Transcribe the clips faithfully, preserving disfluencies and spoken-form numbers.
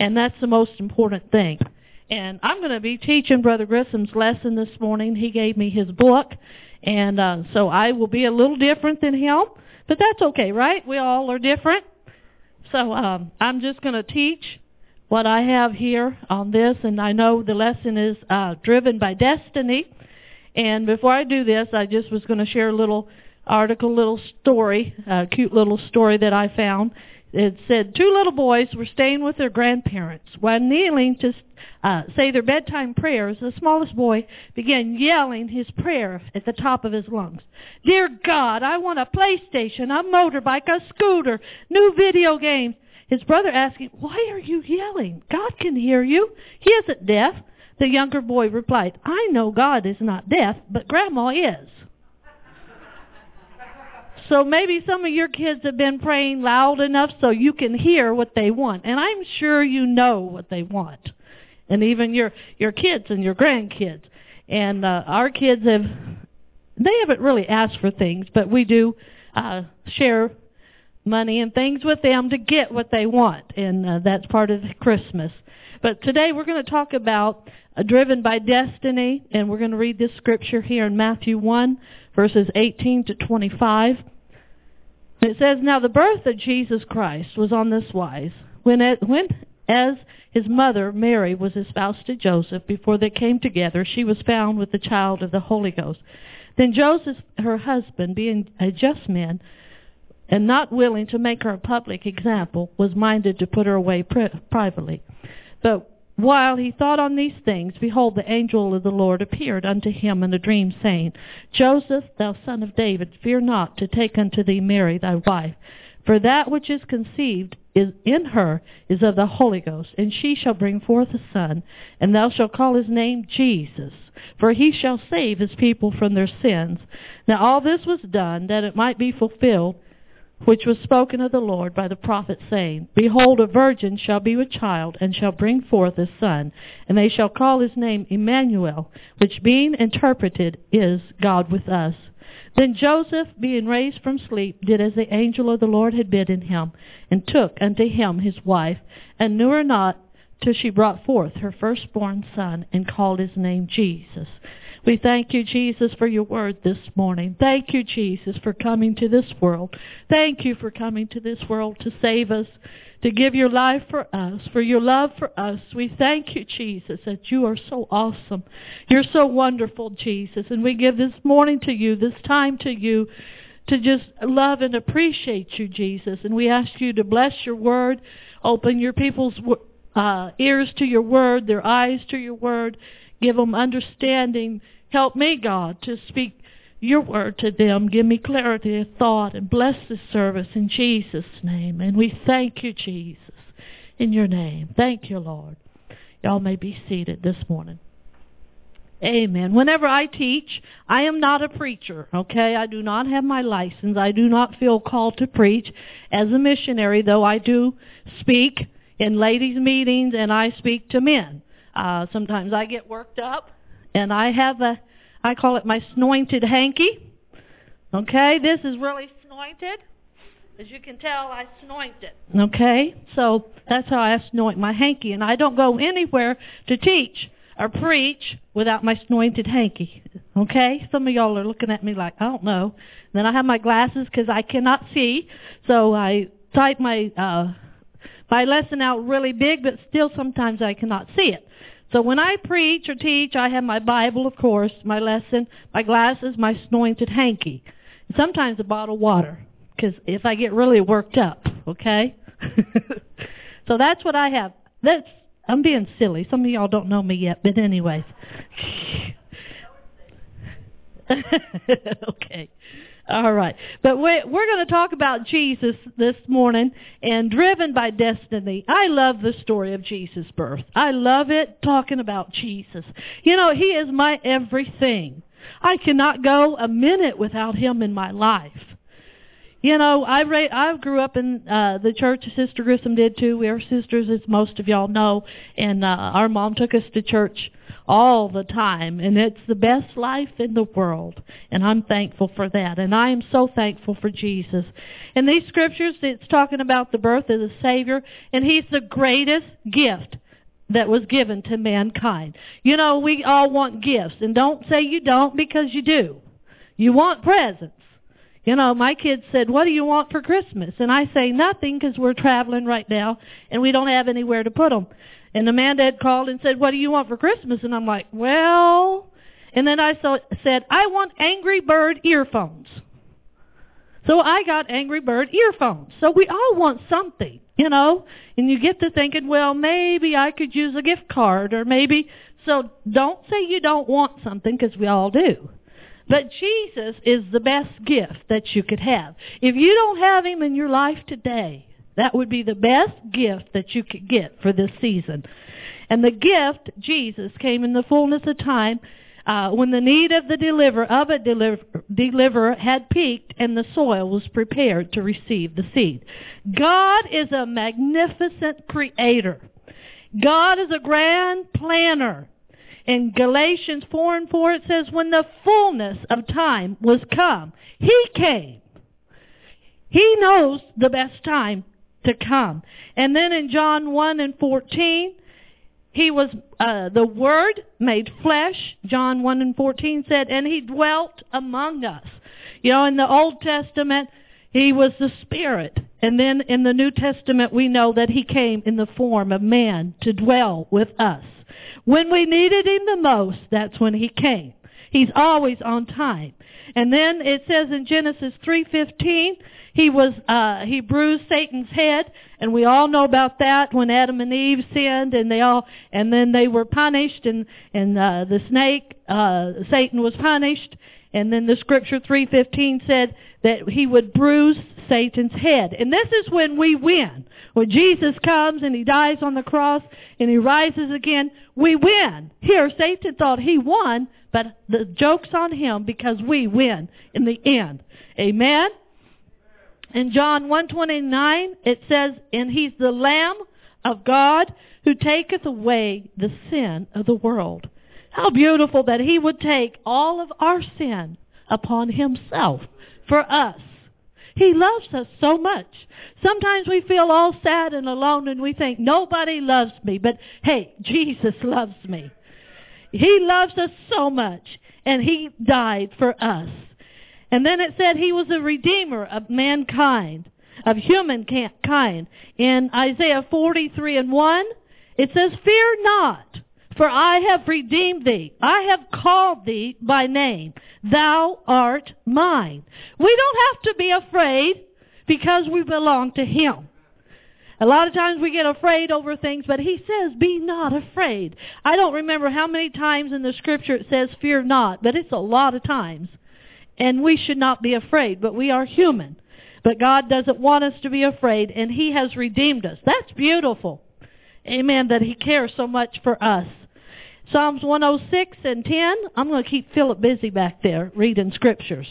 and that's the most important thing. And I'm going to be teaching Brother Grissom's lesson this morning. He gave me his book, and uh, so I will be a little different than him, but that's okay, right? We all are different. So um, I'm just going to teach what I have here on this, and I know the lesson is uh, driven by destiny. And before I do this, I just was going to share a little article, little story, a cute little story that I found. It said two little boys were staying with their grandparents. While kneeling to uh, say their bedtime prayers, the smallest boy began yelling his prayer at the top of his lungs. Dear God, I want a PlayStation, a motorbike, a scooter, new video games. His brother asked him, why are you yelling? God can hear you. He isn't deaf. The younger boy replied, I know God is not deaf, but Grandma is. So maybe some of your kids have been praying loud enough so you can hear what they want. And I'm sure you know what they want. And even your, your kids and your grandkids. And uh, our kids have, they haven't really asked for things, but we do uh, share money and things with them to get what they want. And uh, that's part of Christmas. But today we're going to talk about uh, driven by destiny. And we're going to read this scripture here in Matthew one, verses eighteen to twenty-five. It says, now the birth of Jesus Christ was on this wise. When, it, when as his mother, Mary, was espoused to Joseph, before they came together, she was found with the child of the Holy Ghost. Then Joseph, her husband, being a just man, and not willing to make her a public example, was minded to put her away pri- privately. But while he thought on these things, behold, the angel of the Lord appeared unto him in a dream, saying, Joseph, thou son of David, fear not to take unto thee Mary thy wife, for that which is conceived is in her is of the Holy Ghost, and she shall bring forth a son, and thou shalt call his name Jesus, for he shall save his people from their sins. Now all this was done, that it might be fulfilled, which was spoken of the Lord by the prophet, saying, behold, a virgin shall be with child, and shall bring forth a son, and they shall call his name Emmanuel, which being interpreted is God with us. Then Joseph, being raised from sleep, did as the angel of the Lord had bidden him, and took unto him his wife, and knew her not till she brought forth her firstborn son, and called his name Jesus. We thank you, Jesus, for your word this morning. Thank you, Jesus, for coming to this world. Thank you for coming to this world to save us, to give your life for us, for your love for us. We thank you, Jesus, that you are so awesome. You're so wonderful, Jesus. And we give this morning to you, this time to you, to just love and appreciate you, Jesus. And we ask you to bless your word, open your people's uh, ears to your word, their eyes to your word, give them understanding. Help me, God, to speak your word to them. Give me clarity of thought, and bless this service in Jesus' name. And we thank you, Jesus, in your name. Thank you, Lord. Y'all may be seated this morning. Amen. Whenever I teach, I am not a preacher, okay? I do not have my license. I do not feel called to preach as a missionary, though I do speak in ladies' meetings and I speak to men. Uh, sometimes I get worked up, and I have a, I call it my snointed hanky. Okay, this is really snointed. As you can tell, I snoint it. Okay, so that's how I snoint my hanky, and I don't go anywhere to teach or preach without my snointed hanky. Okay, some of y'all are looking at me like, I don't know. Then I have my glasses because I cannot see, so I type my uh, my lesson out really big, but still sometimes I cannot see it. So when I preach or teach, I have my Bible, of course, my lesson, my glasses, my snointed hanky, and sometimes a bottle of water, because if I get really worked up, okay? So that's what I have. That's I'm being silly. Some of y'all don't know me yet, but anyways. Okay. All right. But we're, we're going to talk about Jesus this morning and driven by destiny. I love the story of Jesus' birth. I love it, talking about Jesus. You know, he is my everything. I cannot go a minute without him in my life. You know, I ra- I grew up in uh, the church. Sister Grissom did too. We are sisters, as most of y'all know. And uh, our mom took us to church all the time. And it's the best life in the world. And I'm thankful for that. And I am so thankful for Jesus. In these scriptures, it's talking about the birth of the Savior. And He's the greatest gift that was given to mankind. You know, we all want gifts. And don't say you don't, because you do. You want presents. You know, my kids said, what do you want for Christmas? And I say nothing, because we're traveling right now and we don't have anywhere to put them. And Amanda had called and said, what do you want for Christmas? And I'm like, well, and then I so, said, I want Angry Bird earphones. So I got Angry Bird earphones. So we all want something, you know, and you get to thinking, well, maybe I could use a gift card, or maybe, so don't say you don't want something, because we all do. But Jesus is the best gift that you could have. If you don't have Him in your life today, that would be the best gift that you could get for this season. And the gift, Jesus, came in the fullness of time uh, when the need of the deliverer, of a deliver, deliverer had peaked and the soil was prepared to receive the seed. God is a magnificent creator. God is a grand planner. In Galatians four and four, it says, when the fullness of time was come, He came. He knows the best time to come. And then in John one and fourteen, He was, uh, the Word made flesh. John one and fourteen said, and He dwelt among us. You know, in the Old Testament, He was the Spirit. And then in the New Testament, we know that He came in the form of man to dwell with us. When we needed Him the most, that's when He came. He's always on time. And then it says in Genesis three fifteen, He was uh, He bruised Satan's head, and we all know about that when Adam and Eve sinned, and they all and then they were punished, and and uh, the snake uh, Satan was punished, and then the scripture three fifteen said that He would bruise Satan's head, and this is when we win. When Jesus comes and He dies on the cross and He rises again, we win. Here, Satan thought he won, but the joke's on him, because we win in the end. Amen? In John one twenty-nine, it says, and He's the Lamb of God who taketh away the sin of the world. How beautiful that He would take all of our sin upon Himself for us. He loves us so much. Sometimes we feel all sad and alone, and we think, nobody loves me. But hey, Jesus loves me. He loves us so much, and He died for us. And then it said He was a redeemer of mankind, of humankind. In Isaiah forty-three and one, it says, fear not, for I have redeemed thee. I have called thee by name. Thou art mine. We don't have to be afraid, because we belong to Him. A lot of times we get afraid over things, but He says, be not afraid. I don't remember how many times in the scripture it says, fear not, but it's a lot of times. And we should not be afraid, but we are human. But God doesn't want us to be afraid, and He has redeemed us. That's beautiful. Amen, that He cares so much for us. Psalms one oh six and ten. I'm going to keep Philip busy back there reading scriptures.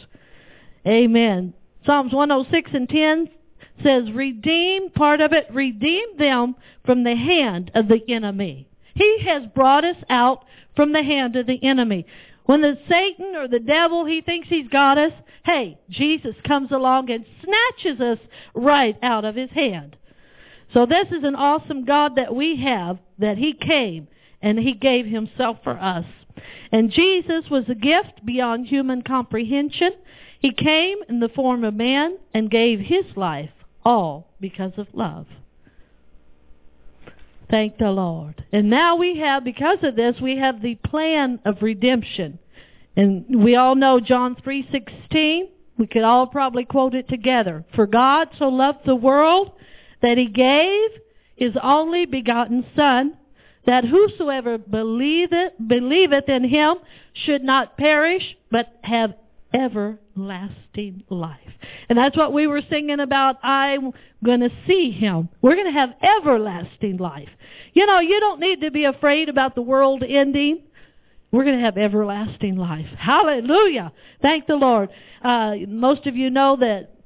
Amen. Psalms one oh six and ten says, redeem, part of it, redeem them from the hand of the enemy. He has brought us out from the hand of the enemy. When the Satan or the devil, he thinks he's got us, hey, Jesus comes along and snatches us right out of His hand. So this is an awesome God that we have, that He came and He gave Himself for us. And Jesus was a gift beyond human comprehension. He came in the form of man and gave His life, all because of love. Thank the Lord. And now we have, because of this, we have the plan of redemption. And we all know John three sixteen. We could all probably quote it together. For God so loved the world that He gave His only begotten Son, that whosoever believeth, believeth in Him should not perish, but have everlasting life. And that's what we were singing about. I'm going to see Him. We're going to have everlasting life. You know, you don't need to be afraid about the world ending. We're going to have everlasting life. Hallelujah. Thank the Lord. Uh, most of you know that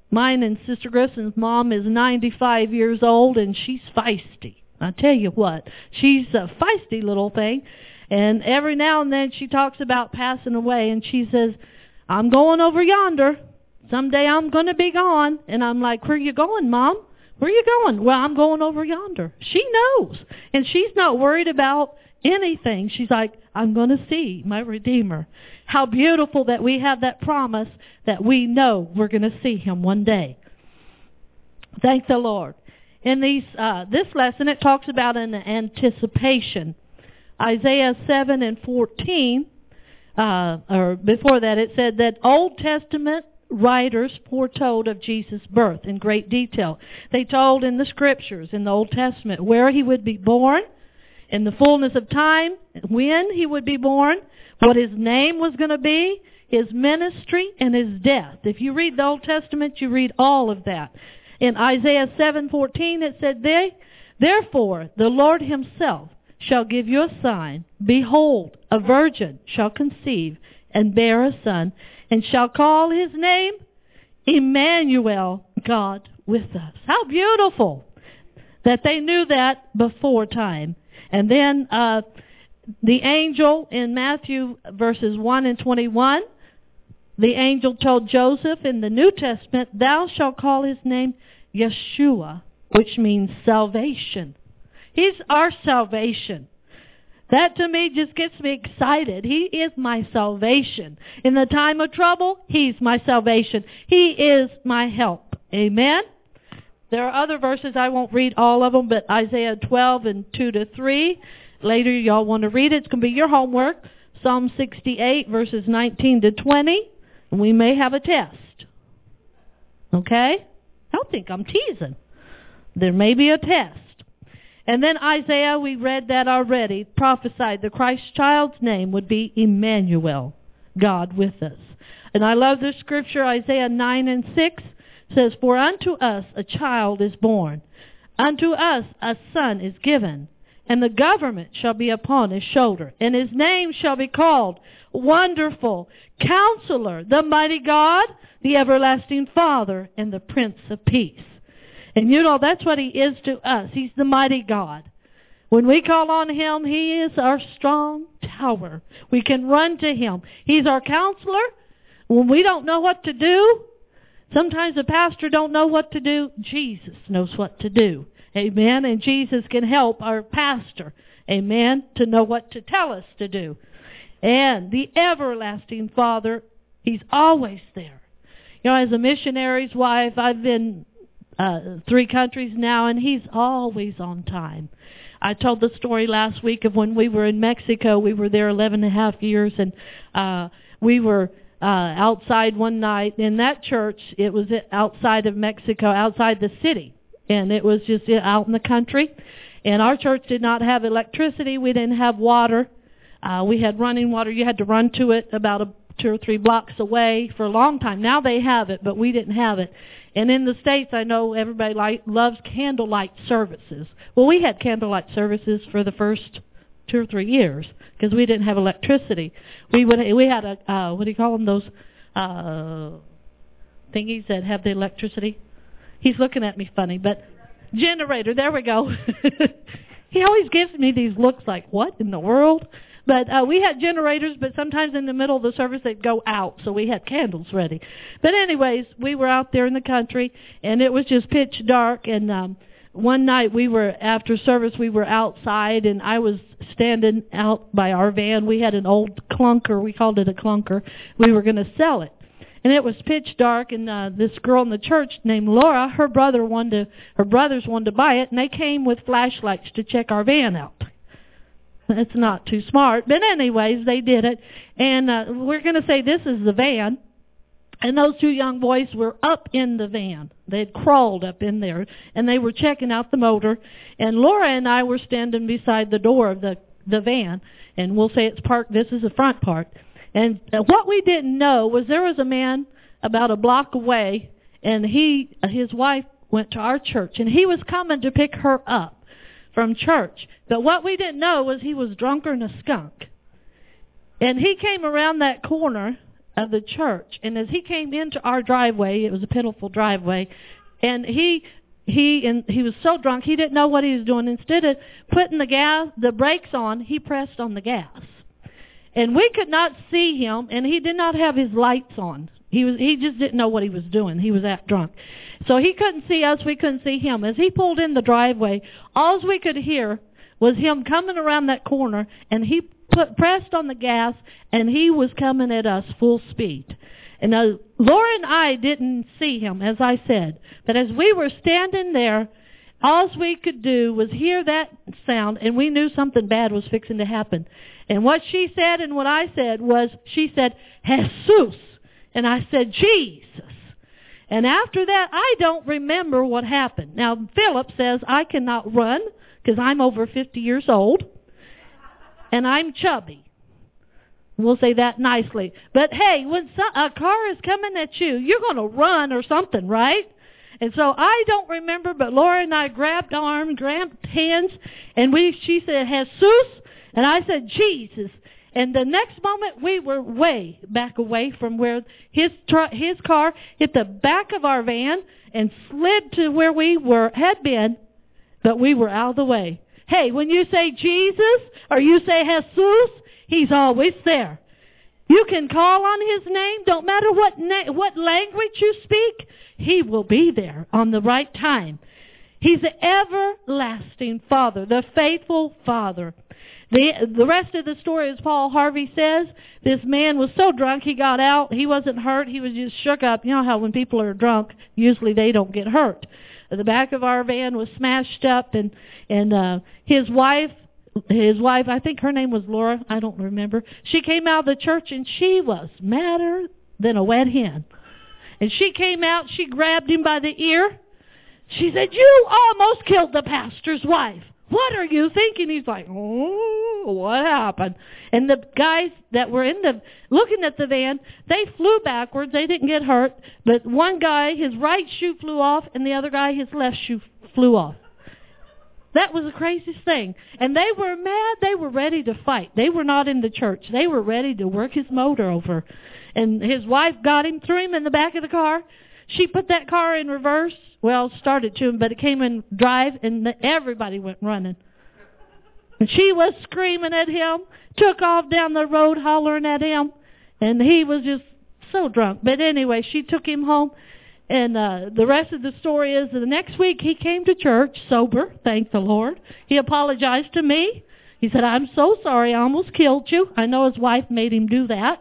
Mine and Sister Grisson's mom is ninety-five years old, and she's feisty. I tell you what, she's a feisty little thing. And every now and then she talks about passing away, and she says, I'm going over yonder. Someday I'm going to be gone. And I'm like, where are you going, Mom? Where are you going? Well, I'm going over yonder. She knows. And she's not worried about anything. She's like, I'm going to see my Redeemer. How beautiful that we have that promise that we know we're going to see him one day. Thank the Lord. In these uh, this lesson, it talks about an anticipation. Isaiah seven and fourteen, uh, or before that, it said that Old Testament writers foretold of Jesus' birth in great detail. They told in the Scriptures, in the Old Testament, where he would be born, in the fullness of time, when he would be born, what his name was going to be, his ministry, and his death. If you read the Old Testament, you read all of that. In Isaiah seven fourteen, it said, they, Therefore, the Lord himself shall give you a sign. Behold, a virgin shall conceive and bear a son, and shall call his name Emmanuel, God with us. How beautiful that they knew that before time. And then uh, the angel in Matthew verses one and twenty-one, the angel told Joseph in the New Testament, Thou shalt call his name Yeshua, which means salvation. He's our salvation. That to me just gets me excited. He is my salvation. In the time of trouble, he's my salvation. He is my help. Amen? There are other verses, I won't read all of them, but Isaiah twelve and two to three. Later y'all want to read it. It's going to be your homework. Psalm sixty-eight verses nineteen to twenty. And we may have a test. Okay? Don't think I'm teasing. There may be a test. And then Isaiah, we read that already, prophesied the Christ child's name would be Emmanuel, God with us. And I love this scripture, Isaiah nine and six says, For unto us a child is born, unto us a son is given, and the government shall be upon his shoulder, and his name shall be called Wonderful, Counselor, the Mighty God, the Everlasting Father, and the Prince of Peace. And you know, that's what he is to us. He's the mighty God. When we call on him, he is our strong tower. We can run to him. He's our counselor. When we don't know what to do, sometimes the pastor don't know what to do. Jesus knows what to do. Amen. And Jesus can help our pastor, amen, to know what to tell us to do. And the everlasting Father, he's always there. You know, as a missionary's wife, I've been Uh, three countries now, and he's always on time. I told the story last week of when we were in Mexico. We were there eleven and a half years, and uh, we were uh, outside one night in that church. It was outside of Mexico, outside the city, and it was just out in the country. And our church did not have electricity. We didn't have water. Uh, we had running water. You had to run to it about a, two or three blocks away for a long time. Now they have it, but we didn't have it. And in the States, I know everybody like, loves candlelight services. Well, we had candlelight services for the first two or three years because we didn't have electricity. We would we had a, uh, what do you call them, those uh, thingies that have the electricity? He's looking at me funny, but generator, there we go. He always gives me these looks like, what in the world? But uh, we had generators, but sometimes in the middle of the service they'd go out, so we had candles ready. But anyways, we were out there in the country, and it was just pitch dark. And um, one night we were, after service, we were outside, and I was standing out by our van. We had an old clunker. We called it a clunker. We were going to sell it. And it was pitch dark, and uh, this girl in the church named Laura, her brother wanted to, her brothers wanted to buy it, and they came with flashlights to check our van out. It's not too smart. But anyways, they did it. And uh, we're going to say this is the van. And those two young boys were up in the van. They had crawled up in there. And they were checking out the motor. And Laura and I were standing beside the door of the, the van. And we'll say it's parked. This is the front part. And uh, what we didn't know was there was a man about a block away. And he, uh, his wife went to our church. And he was coming to pick her up from church. But what we didn't know was he was drunker than a skunk. And he came around that corner of the church. And as he came into our driveway, it was a pitiful driveway, and he he and he was so drunk he didn't know what he was doing. Instead of putting the gas, the brakes on, he pressed on the gas. And we could not see him, and he did not have his lights on. He was he just didn't know what he was doing. He was that drunk. So he couldn't see us, we couldn't see him. As he pulled in the driveway, all we could hear was him coming around that corner, and he put pressed on the gas, and he was coming at us full speed. And uh, Laura and I didn't see him, as I said. But as we were standing there, all we could do was hear that sound, and we knew something bad was fixing to happen. And what she said and what I said was, she said, Jesus. And I said, Jesus. And after that, I don't remember what happened. Now, Philip says I cannot run because I'm over fifty years old, and I'm chubby. We'll say that nicely. But hey, when a car is coming at you, you're going to run or something, right? And so I don't remember, but Laura and I grabbed arms, grabbed hands, and we. She said, Jesus, and I said, Jesus. And the next moment, we were way back away from where his tr- his car hit the back of our van and slid to where we were had been, but we were out of the way. Hey, when you say Jesus or you say Jesus, he's always there. You can call on his name. Don't matter what na- what language you speak, he will be there on the right time. He's the everlasting Father, the faithful Father. The the rest of the story, as Paul Harvey says, this man was so drunk he got out. He wasn't hurt. He was just shook up. You know how when people are drunk, usually they don't get hurt. The back of our van was smashed up, and and uh, his wife, his wife, I think her name was Laura. I don't remember. She came out of the church, and she was madder than a wet hen. And she came out. She grabbed him by the ear. She said, "You almost killed the pastor's wife. What are you thinking?" He's like, "Oh, what happened?" And the guys that were in the looking at the van, they flew backwards. They didn't get hurt, but one guy, his right shoe flew off, and the other guy, his left shoe flew off. That was the craziest thing. And they were mad. They were ready to fight. They were not in the church. They were ready to work his motor over. And his wife got him, threw him in the back of the car. She put that car in reverse. Well, started to him, but it came in drive, and everybody went running. And she was screaming at him, took off down the road hollering at him, and he was just so drunk. But anyway, she took him home, and uh, the rest of the story is the next week he came to church sober, thank the Lord. He apologized to me. He said, "I'm so sorry, I almost killed you." I know his wife made him do that.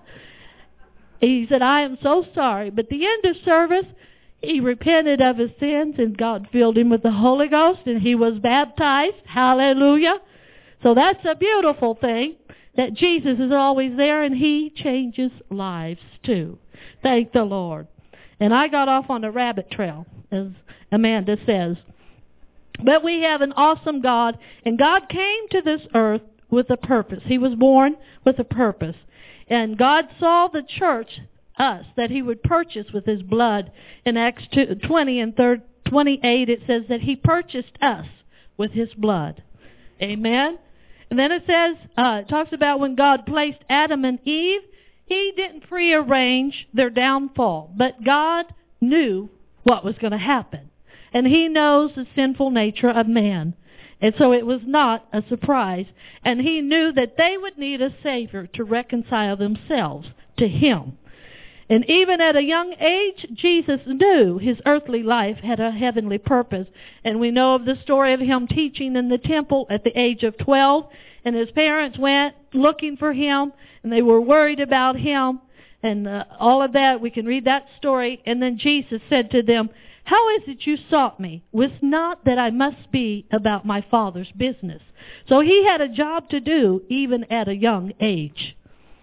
He said, "I am so sorry." But the end of service, he repented of his sins, and God filled him with the Holy Ghost, and he was baptized. Hallelujah. So that's a beautiful thing, that Jesus is always there, and he changes lives too. Thank the Lord. And I got off on a rabbit trail, as Amanda says. But we have an awesome God, and God came to this earth with a purpose. He was born with a purpose. And God saw the church, us, that he would purchase with his blood. In Acts twenty and twenty-eight, it says that he purchased us with his blood. Amen. And then it says, uh, it talks about when God placed Adam and Eve, he didn't prearrange their downfall, but God knew what was going to happen. And he knows the sinful nature of man. And so it was not a surprise. And he knew that they would need a Savior to reconcile themselves to him. And even at a young age, Jesus knew his earthly life had a heavenly purpose. And we know of the story of him teaching in the temple at the age of twelve. And his parents went looking for him, and they were worried about him. And uh, all of that, we can read that story. And then Jesus said to them, "How is it you sought me? Was not that I must be about my Father's business." So he had a job to do even at a young age.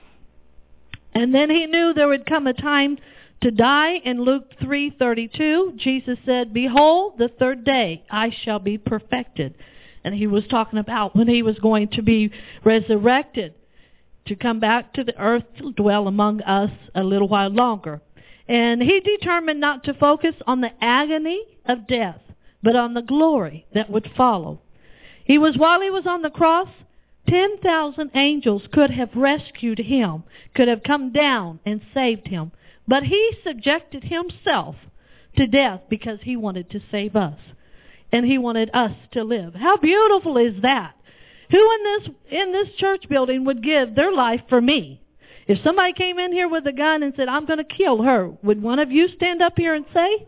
And then he knew there would come a time to die. In Luke three thirty-two, Jesus said, "Behold, the third day I shall be perfected." And he was talking about when he was going to be resurrected, to come back to the earth to dwell among us a little while longer. And he determined not to focus on the agony of death, but on the glory that would follow. He was, while he was on the cross, ten thousand angels could have rescued him, could have come down and saved him. But he subjected himself to death because he wanted to save us. And he wanted us to live. How beautiful is that? Who in this in this church building would give their life for me? If somebody came in here with a gun and said, I'm going to kill her, would one of you stand up here and say?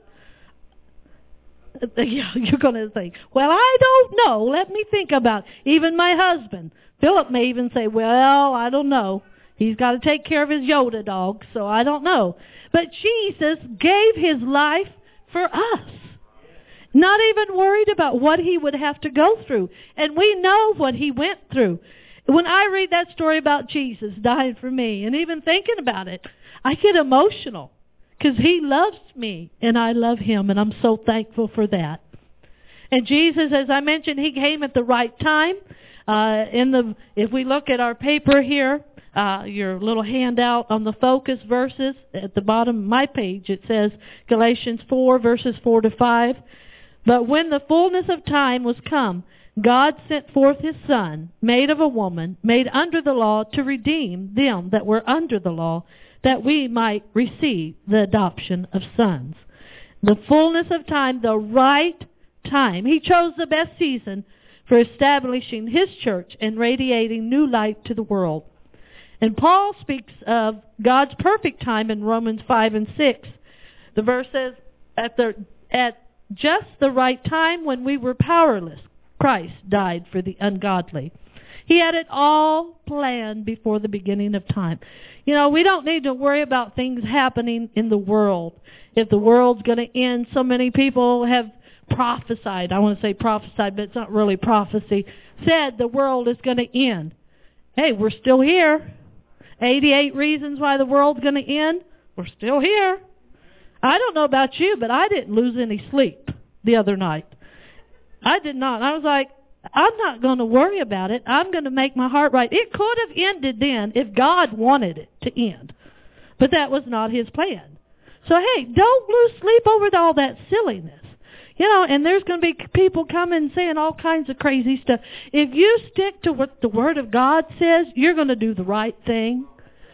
You're going to think, well, I don't know. Let me think about it. Even my husband, Philip, may even say, well, I don't know. He's got to take care of his Yoda dog, so I don't know. But Jesus gave his life for us. Not even worried about what he would have to go through. And we know what he went through. When I read that story about Jesus dying for me, and even thinking about it, I get emotional. Because he loves me, and I love him, and I'm so thankful for that. And Jesus, as I mentioned, he came at the right time. Uh, in the, if we look at our paper here, uh, your little handout on the focus verses, at the bottom of my page, it says Galatians four, verses four to five. But when the fullness of time was come, God sent forth his Son, made of a woman, made under the law, to redeem them that were under the law, that we might receive the adoption of sons. The fullness of time, the right time. He chose the best season for establishing his church and radiating new light to the world. And Paul speaks of God's perfect time in Romans five and six. The verse says, at the at just the right time when we were powerless, Christ died for the ungodly. He had it all planned before the beginning of time. You know, we don't need to worry about things happening in the world. If the world's going to end, so many people have prophesied. I want to say prophesied, but it's not really prophecy. Said the world is going to end. Hey, we're still here. eighty-eight reasons why the world's going to end. We're still here. I don't know about you, but I didn't lose any sleep the other night. I did not. I was like, I'm not going to worry about it. I'm going to make my heart right. It could have ended then if God wanted it to end. But that was not his plan. So, hey, don't lose sleep over all that silliness. You know, and there's going to be people coming saying all kinds of crazy stuff. If you stick to what the Word of God says, you're going to do the right thing.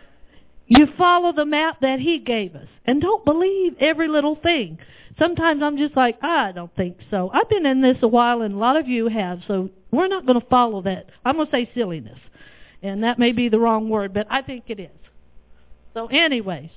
You follow the map that he gave us. And don't believe every little thing. Sometimes I'm just like, I don't think so. I've been in this a while, and a lot of you have, so we're not going to follow that. I'm going to say silliness. And that may be the wrong word, but I think it is. So anyways,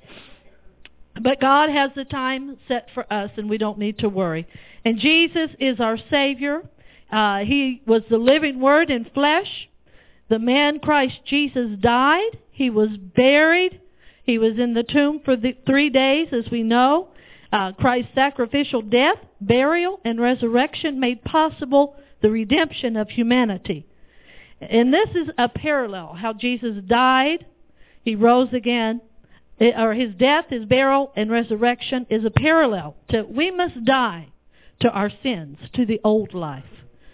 but God has the time set for us, and we don't need to worry. And Jesus is our Savior. Uh, he was the living Word in flesh. The man Christ Jesus died. He was buried. He was in the tomb for the three days, as we know. Uh, Christ's sacrificial death, burial, and resurrection made possible the redemption of humanity. And this is a parallel, how Jesus died, he rose again, or his death, his burial, and resurrection is a parallel to we must die to our sins, to the old life.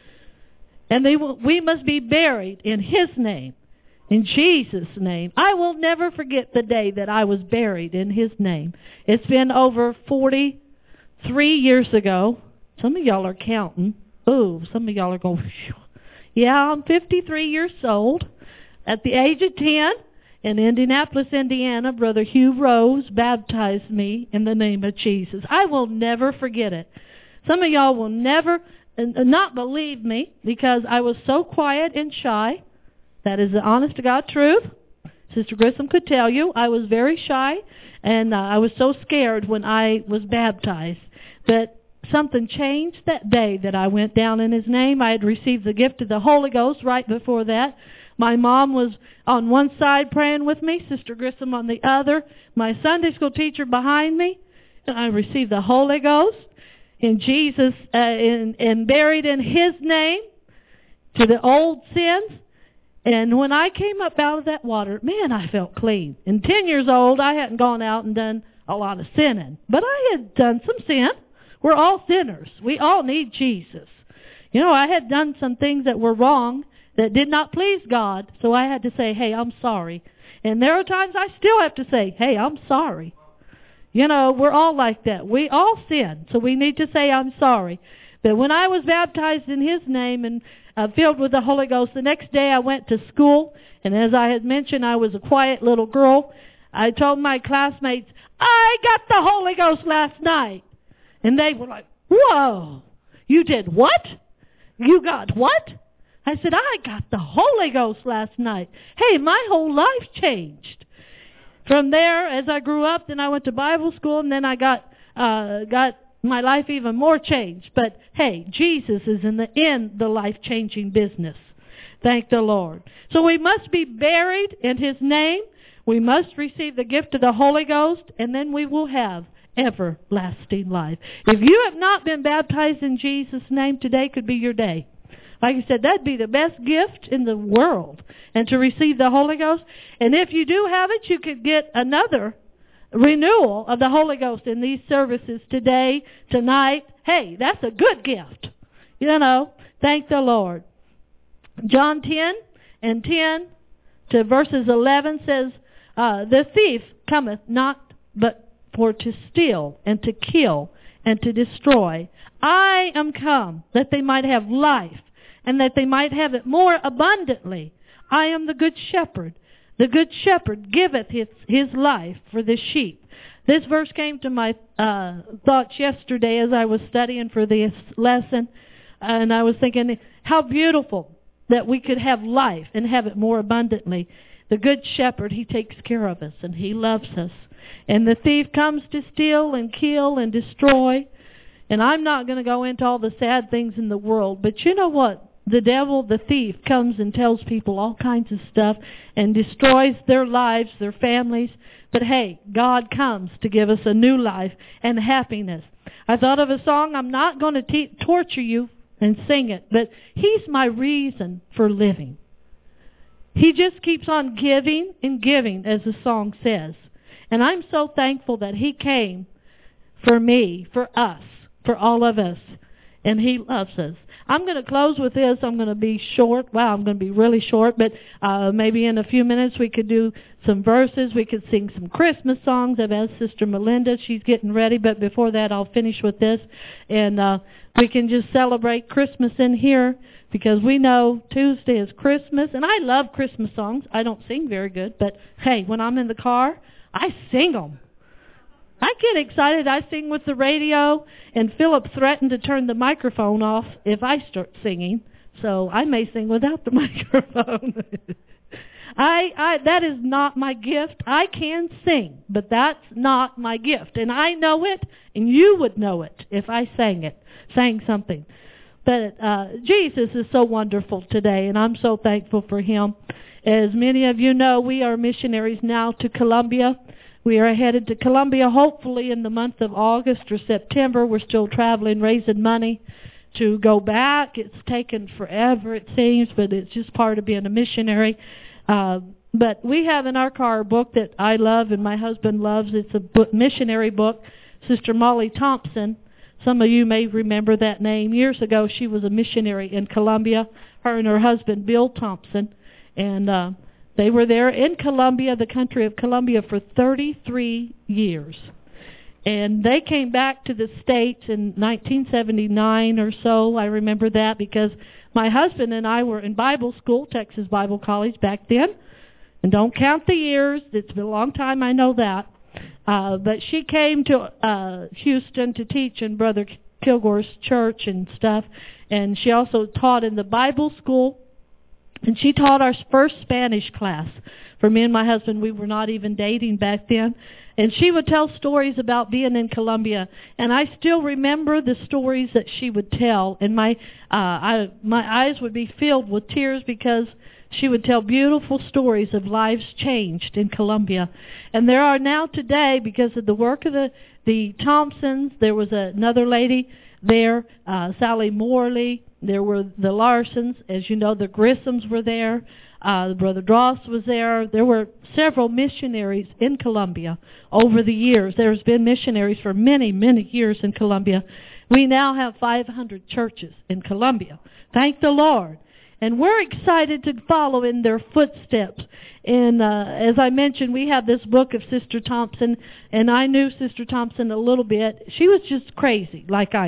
And they will, we must be buried in his name, in Jesus' name. I will never forget the day that I was buried in his name. It's been over forty-three years ago. Some of y'all are counting. Ooh, some of y'all are going, phew. Yeah, I'm fifty-three years old. At the age of ten, in Indianapolis, Indiana, Brother Hugh Rose baptized me in the name of Jesus. I will never forget it. Some of y'all will never not believe me because I was so quiet and shy. That is the honest to God truth. Sister Grissom could tell you I was very shy, and uh, I was so scared when I was baptized. But something changed that day that I went down in his name. I had received the gift of the Holy Ghost right before that. My mom was on one side praying with me, Sister Grissom on the other, my Sunday school teacher behind me, and I received the Holy Ghost in Jesus, uh, in, and buried in his name to the old sins. And when I came up out of that water, man, I felt clean. And ten years old, I hadn't gone out and done a lot of sinning. But I had done some sin. We're all sinners. We all need Jesus. You know, I had done some things that were wrong, that did not please God. So I had to say, hey, I'm sorry. And there are times I still have to say, hey, I'm sorry. You know, we're all like that. We all sin. So we need to say, I'm sorry. But when I was baptized in his name, and uh, filled with the Holy Ghost. The next day I went to school, and as I had mentioned, I was a quiet little girl. I told my classmates, I got the Holy Ghost last night. And they were like, whoa, you did what? You got what? I said, I got the Holy Ghost last night. Hey, my whole life changed. From there, as I grew up, then I went to Bible school, and then I got uh, got my life even more changed. But hey, Jesus is in the in the life-changing business. Thank the Lord. So we must be buried in His name. We must receive the gift of the Holy Ghost, and then we will have everlasting life. If you have not been baptized in Jesus' name, today could be your day. Like I said, that'd be the best gift in the world, and to receive the Holy Ghost. And if you do have it, you could get another renewal of the Holy Ghost in these services today, tonight. Hey, that's a good gift. You know, thank the Lord. John ten and ten to verses eleven says, uh, the thief cometh not but for to steal and to kill and to destroy. I am come that they might have life, and that they might have it more abundantly. I am the good shepherd. The good shepherd giveth his, his life for the sheep. This verse came to my uh, thoughts yesterday as I was studying for this lesson, and I was thinking how beautiful that we could have life and have it more abundantly. The good shepherd, he takes care of us, and he loves us. And the thief comes to steal and kill and destroy. And I'm not going to go into all the sad things in the world, but you know what? The devil, the thief, comes and tells people all kinds of stuff and destroys their lives, their families. But hey, God comes to give us a new life and happiness. I thought of a song. I'm not going to te- torture you and sing it, but He's my reason for living. He just keeps on giving and giving, as the song says. And I'm so thankful that He came for me, for us, for all of us. And He loves us. I'm going to close with this. I'm going to be short. Wow, I'm going to be really short. But uh, maybe in a few minutes we could do some verses. We could sing some Christmas songs. I've asked Sister Melinda. She's getting ready. But before that, I'll finish with this. And uh, we can just celebrate Christmas in here, because we know Tuesday is Christmas. And I love Christmas songs. I don't sing very good. But, hey, when I'm in the car, I sing them. I get excited. I sing with the radio, and Philip threatened to turn the microphone off if I start singing, so I may sing without the microphone. I, I, that is not my gift. I can sing, but that's not my gift, and I know it, and you would know it if I sang it, sang something. But uh, Jesus is so wonderful today, and I'm so thankful for Him. As many of you know, we are missionaries now to Colombia. We are headed to Colombia hopefully in the month of August or September. We're still traveling, raising money to go back. It's taken forever, it seems, but it's just part of being a missionary. Uh, but we have in our car a book that I love and my husband loves. It's a book, missionary book, Sister Molly Thompson. Some of you may remember that name. Years ago, she was a missionary in Colombia, her and her husband, Bill Thompson. And uh, they were there in Colombia, the country of Colombia, for thirty-three years. And they came back to the States in nineteen seventy-nine or so. I remember that because my husband and I were in Bible school, Texas Bible College, back then. And don't count the years. It's been a long time, I know that. Uh, but she came to uh, Houston to teach in Brother Kilgore's church and stuff. And she also taught in the Bible school. And she taught our first Spanish class. For me and my husband, we were not even dating back then. And she would tell stories about being in Colombia. And I still remember the stories that she would tell. And my uh, I, my eyes would be filled with tears because she would tell beautiful stories of lives changed in Colombia. And there are now today, because of the work of the, the Thompsons, there was another lady there, uh, Sally Morley. There were the Larsons. As you know, the Grissams were there. Uh, Brother Dross was there. There were several missionaries in Colombia over the years. There's been missionaries for many, many years in Colombia. We now have five hundred churches in Colombia. Thank the Lord. And we're excited to follow in their footsteps. And uh, as I mentioned, we have this book of Sister Thompson, and I knew Sister Thompson a little bit. She was just crazy, like I am.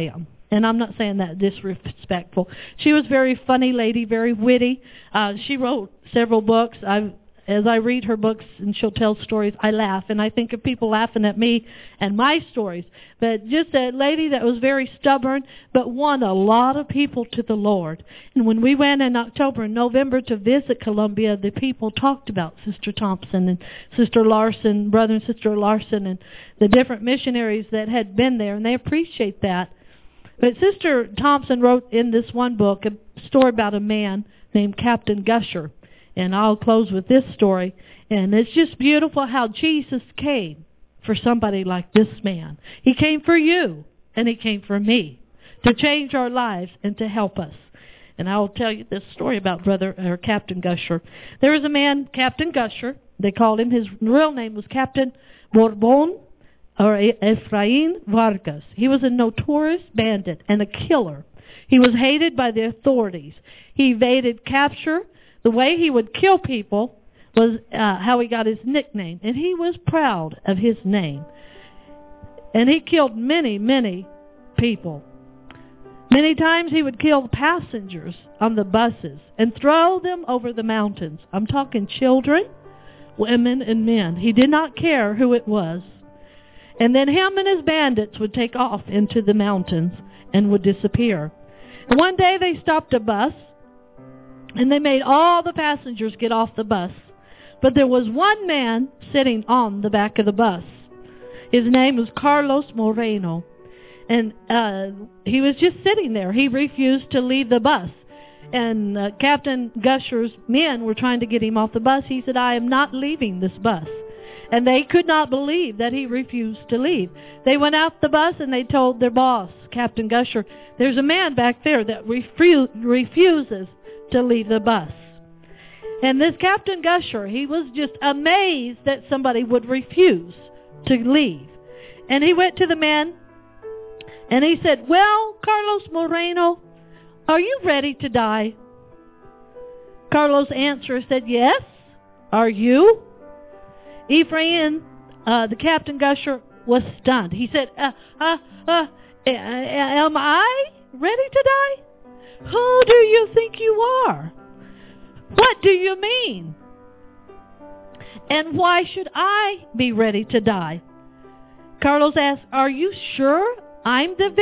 And I'm not saying that disrespectful. She was a very funny lady, very witty. Uh, she wrote several books. I've As I read her books and she'll tell stories, I laugh. And I think of people laughing at me and my stories. But just a lady that was very stubborn, but won a lot of people to the Lord. And when we went in October and November to visit Colombia, the people talked about Sister Thompson and Sister Larson, Brother and Sister Larson, and the different missionaries that had been there. And they appreciate that. But Sister Thompson wrote in this one book a story about a man named Captain Gusher. And I'll close with this story. And it's just beautiful how Jesus came for somebody like this man. He came for you, and he came for me to change our lives and to help us. And I'll tell you this story about Brother or Captain Gusher. There was a man, Captain Gusher. They called him. His real name was Captain Bourbon or Efrain Vargas. He was a notorious bandit and a killer. He was hated by the authorities. He evaded capture. The way he would kill people was uh, how he got his nickname. And he was proud of his name. And he killed many, many people. Many times he would kill passengers on the buses and throw them over the mountains. I'm talking children, women, and men. He did not care who it was. And then him and his bandits would take off into the mountains and would disappear. And one day they stopped a bus. And they made all the passengers get off the bus. But there was one man sitting on the back of the bus. His name was Carlos Moreno. And uh, he was just sitting there. He refused to leave the bus. And uh, Captain Gusher's men were trying to get him off the bus. He said, I am not leaving this bus. And they could not believe that he refused to leave. They went out the bus and they told their boss, Captain Gusher, there's a man back there that refu- refuses to leave the bus. And this Captain Gusher, he was just amazed that somebody would refuse to leave. And he went to the man and he said, well, Carlos Moreno, are you ready to die? Carlos answered, said, yes. Are you? Ephraim, uh, the Captain Gusher, was stunned. He said, uh, uh, uh, am I ready to die? Who do you think you are? What do you mean? And why should I be ready to die? Carlos asked, are you sure I'm the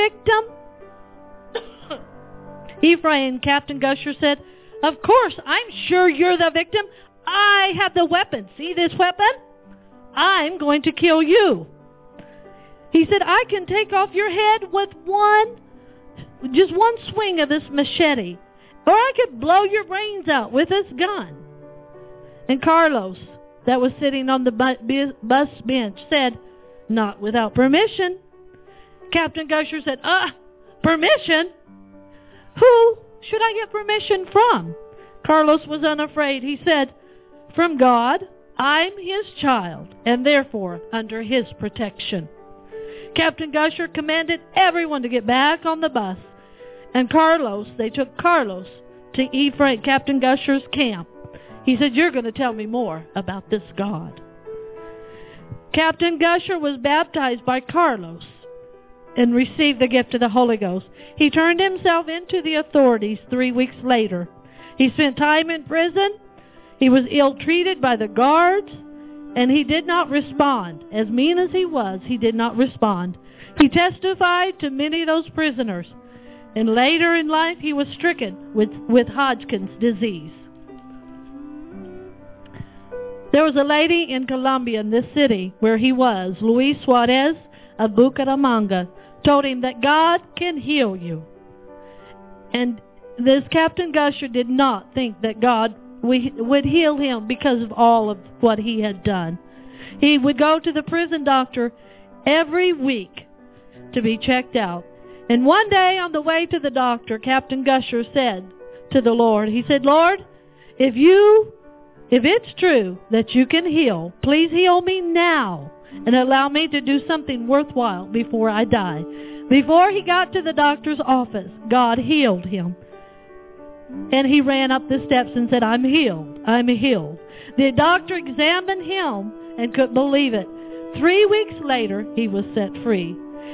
victim? Ephraim, Captain Gusher, said, of course, I'm sure you're the victim. I have the weapon. See this weapon? I'm going to kill you. He said, I can take off your head with one Just one swing of this machete. Or I could blow your brains out with this gun. And Carlos, that was sitting on the bus bench, said, not without permission. Captain Gusher said, uh, permission? Who should I get permission from? Carlos was unafraid. He said, from God. I'm his child, and therefore under his protection. Captain Gusher commanded everyone to get back on the bus. And Carlos, they took Carlos to Ephraim, Captain Gusher's camp. He said, you're going to tell me more about this God. Captain Gusher was baptized by Carlos and received the gift of the Holy Ghost. He turned himself into the authorities three weeks later. He spent time in prison. He was ill-treated by the guards, and he did not respond. As mean as he was, he did not respond. He testified to many of those prisoners. And later in life, he was stricken with, with Hodgkin's disease. There was a lady in Colombia, in this city where he was, Luis Suarez of Bucaramanga, told him that God can heal you. And this Captain Gusher did not think that God we would heal him because of all of what he had done. He would go to the prison doctor every week to be checked out. And one day on the way to the doctor, Captain Gusher said to the Lord, he said, Lord, if you, if it's true that you can heal, please heal me now and allow me to do something worthwhile before I die. Before he got to the doctor's office, God healed him. And he ran up the steps and said, I'm healed. I'm healed. The doctor examined him and couldn't believe it. Three weeks later, he was set free.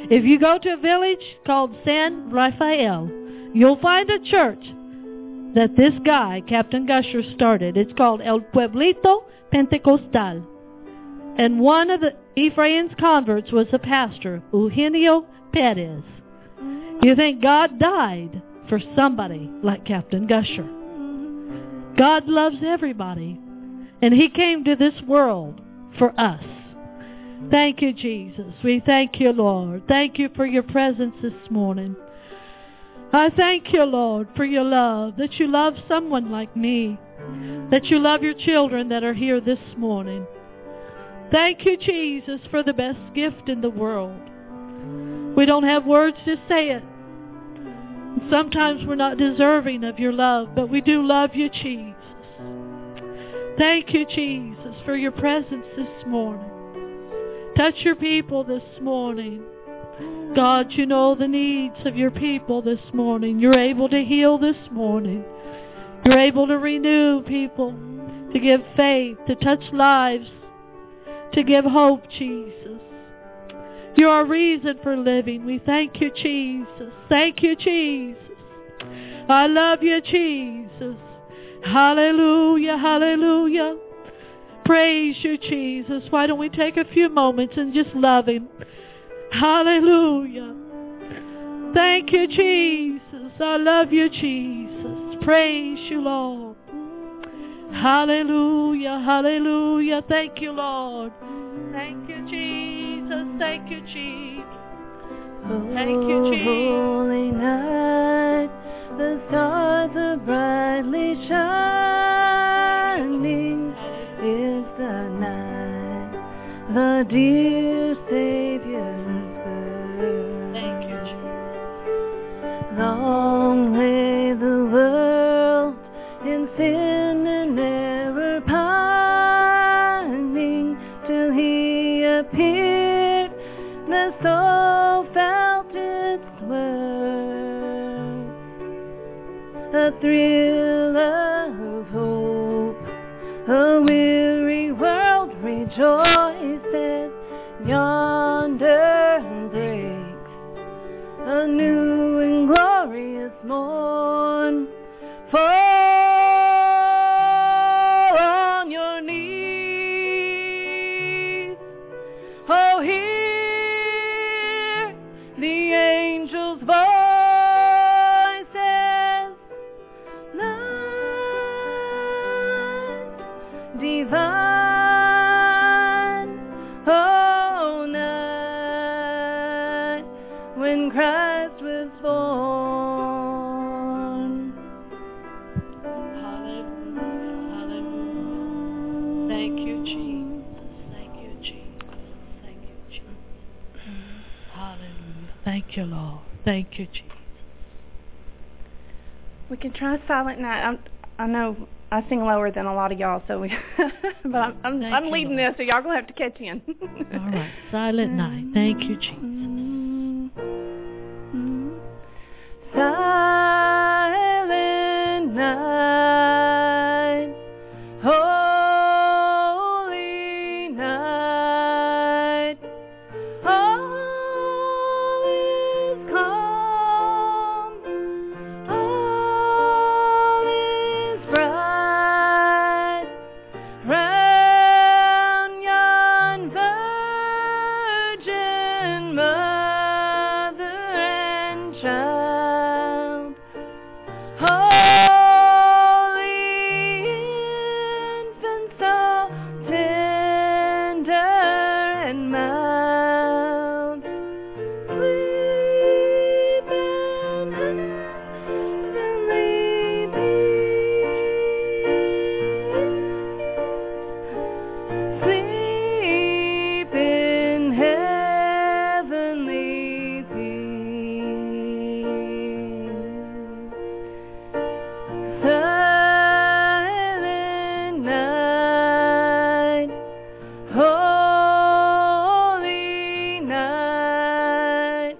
If you go to a village called San Rafael, you'll find a church that this guy, Captain Gusher, started. It's called El Pueblito Pentecostal. And one of the Ephraim's converts was the pastor, Eugenio Perez. You think God died for somebody like Captain Gusher? God loves everybody, and He came to this world for us. Thank you, Jesus. We thank you, Lord. Thank you for your presence this morning. I thank you, Lord, for your love, that you love someone like me, that you love your children that are here this morning. Thank you, Jesus, for the best gift in the world. We don't have words to say it. Sometimes we're not deserving of your love, but we do love you, Jesus. Thank you, Jesus, for your presence this morning. Touch your people this morning. God, you know the needs of your people this morning. You're able to heal this morning. You're able to renew people, to give faith, to touch lives, to give hope, Jesus. You're our reason for living. We thank you, Jesus. Thank you, Jesus. I love you, Jesus. Hallelujah, hallelujah. Praise you, Jesus. Why don't we take a few moments and just love Him? Hallelujah. Thank you, Jesus. I love you, Jesus. Praise you, Lord. Hallelujah, hallelujah. Thank you, Lord. Thank you, Jesus. Thank you, Jesus. Thank you, Jesus. Holy night, the stars are brightly shining. Is the night the dear Savior's birth. Thank you, Jesus. Long lay the world in sin and error pining, till He appeared, the soul felt its worth. A thrill of hope, a weary world rejoices. Yonder breaks a new and glorious morn. Fall on your knees. Oh, hear the angels' voices. Night divine, oh night when Christ was born. Hallelujah, hallelujah. Thank you, Jesus. Thank you, Jesus. Thank you, Jesus. Hallelujah. Thank you, Lord. Thank you, Jesus. We can try Silent Night. I'm, I know I sing lower than a lot of y'all, so we. but I'm I'm, Thank I'm you, leading Lord. this, so y'all gonna have to catch in. All right. Silent night. Thank you, Jesus. Silent night, holy night, all is calm, all is bright, round yon virgin mother and child. Holy infant, so tender and mild, sleep in heavenly peace. Sleep in heavenly peace. Silent night, holy night.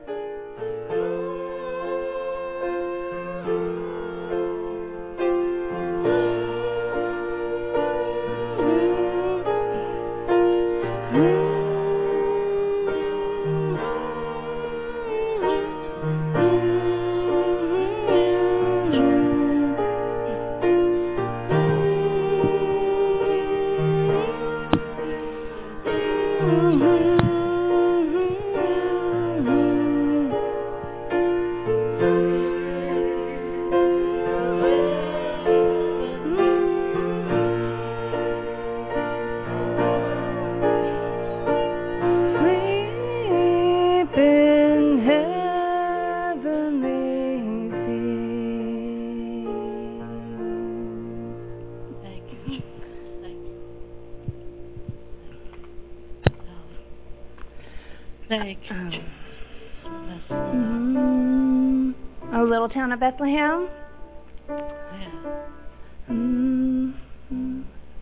Thank you. Um, Jesus. mm, a little town of Bethlehem. Yeah. Mm, mm,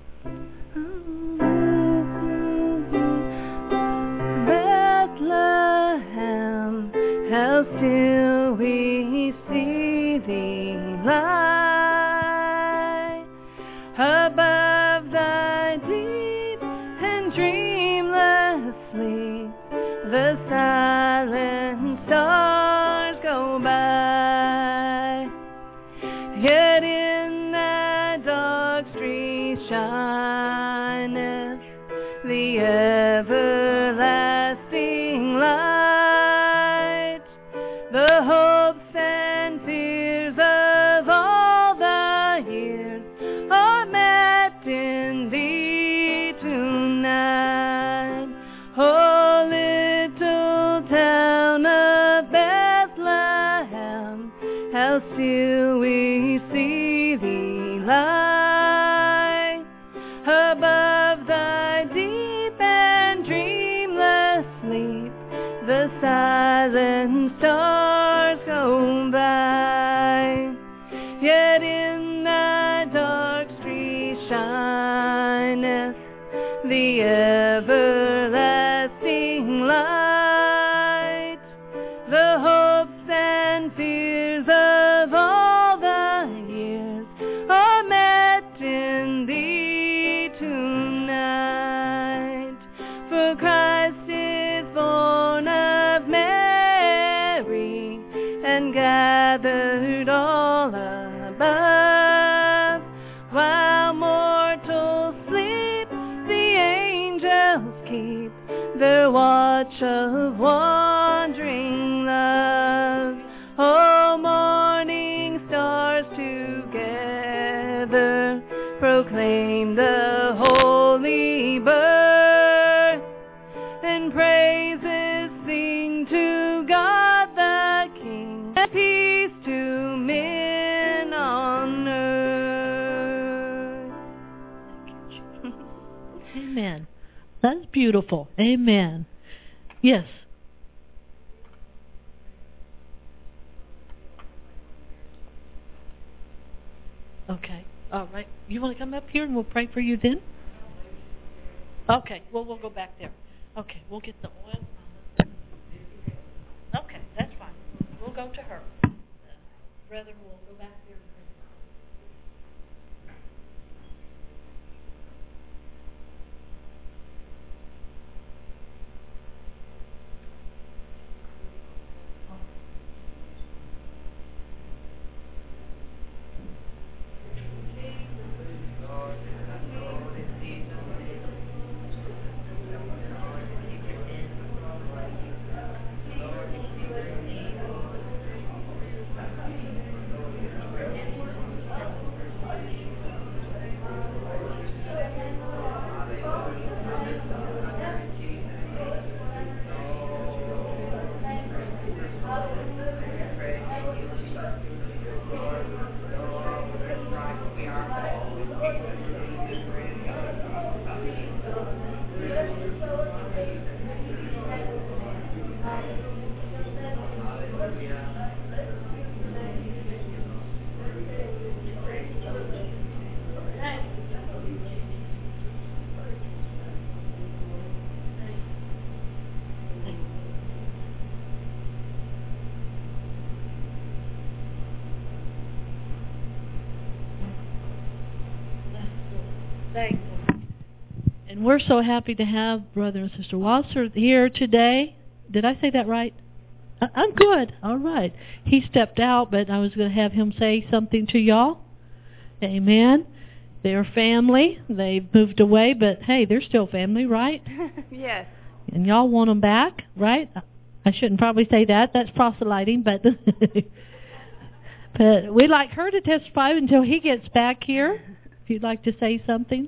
Bethlehem, how still we see thee lie above thy deep and dreamless sleep. The silent stars go by, yet in that dark street shineth the everlasting light. The hopes and fears of all the years are met in thee tonight. Oh, little town of Bethlehem, how still we see thee lie above thy deep and dreamless sleep. The silent stars go by, yet in thy dark street shineth the everlasting light. The hopes and fears of all the years are met in thee tonight. For Christ is born of Mary and gathered all above. While mortals sleep, the angels keep their watch of wandering love. Oh, morning stars together proclaim the holy birth, and praises sing to God the King, and peace to men on earth. Amen. That's beautiful. Amen. Yes. Okay. All right. You want to come up here and we'll pray for you then? Okay. Well, we'll go back there. Okay. We'll get the oil. Okay. That's fine. We'll go to her. Brethren, we'll go back there. Thankful. And we're so happy to have Brother and Sister Wasser here today. Did I say that right? I- I'm good. All right. He stepped out, but I was going to have him say something to y'all. Amen. They're family. They've moved away, but hey, they're still family, right? Yes. And y'all want them back, right? I shouldn't probably say that. That's proselyting, but but we'd like her to testify until he gets back here. If you'd like to say something.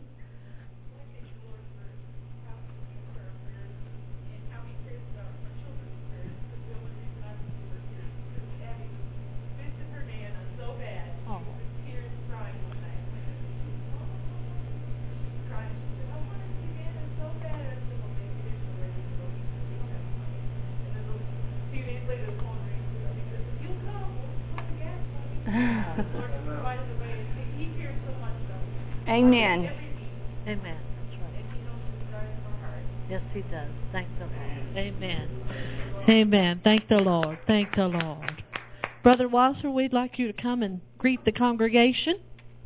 Amen. Amen. That's right. Yes, He does. Thank the Lord. Amen. Amen. Thank the Lord. Thank the Lord. Brother Wasser, we'd like you to come and greet the congregation.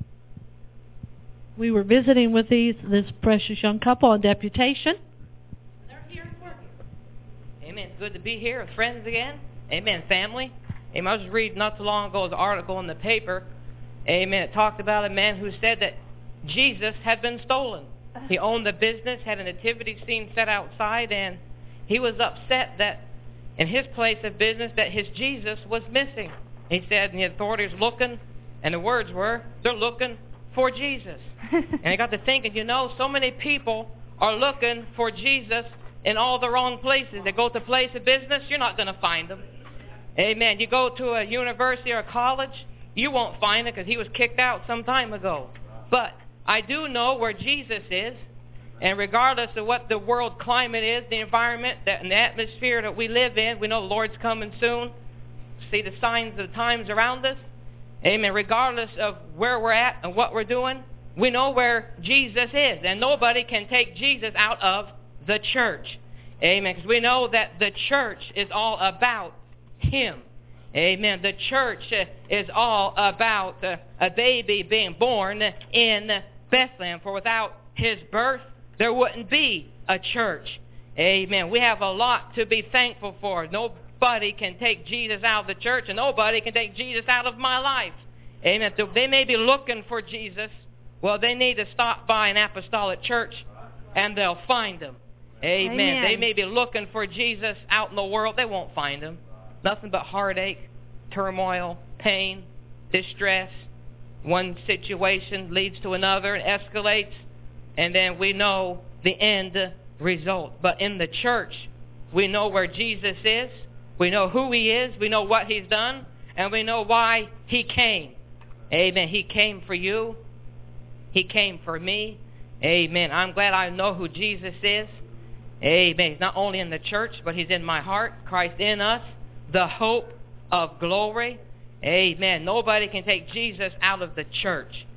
We were visiting with these this precious young couple on deputation. They're here working. Amen. It's good to be here with friends again. Amen. Family. Amen. I was just reading not too long ago an article in the paper. Amen. It talked about a man who said that Jesus had been stolen. He owned the business, had a nativity scene set outside, and he was upset that in his place of business that his Jesus was missing. He said, and the authorities looking, and the words were, they're looking for Jesus. And I got to thinking, you know, so many people are looking for Jesus in all the wrong places. They go to a place of business, you're not going to find him. Amen. You go to a university or a college, you won't find it because he was kicked out some time ago. But I do know where Jesus is, and regardless of what the world climate is, the environment that, and the atmosphere that we live in, we know the Lord's coming soon. See the signs of the times around us. Amen. Regardless of where we're at and what we're doing, we know where Jesus is, and nobody can take Jesus out of the church. Amen. Because we know that the church is all about Him. Amen. The church is all about uh, a baby being born in Bethlehem. For without His birth, there wouldn't be a church. Amen. We have a lot to be thankful for. Nobody can take Jesus out of the church, and nobody can take Jesus out of my life. Amen. So they may be looking for Jesus. Well, they need to stop by an apostolic church, and they'll find Him. Amen. Amen. They may be looking for Jesus out in the world. They won't find Him. Nothing but heartache, turmoil, pain, distress. One situation leads to another and escalates, and then we know the end result. But in the church, we know where Jesus is. We know who He is. We know what He's done. And we know why He came. Amen. He came for you. He came for me. Amen. I'm glad I know who Jesus is. Amen. He's not only in the church, but He's in my heart. Christ in us, the hope of glory. Amen. Nobody can take Jesus out of the church.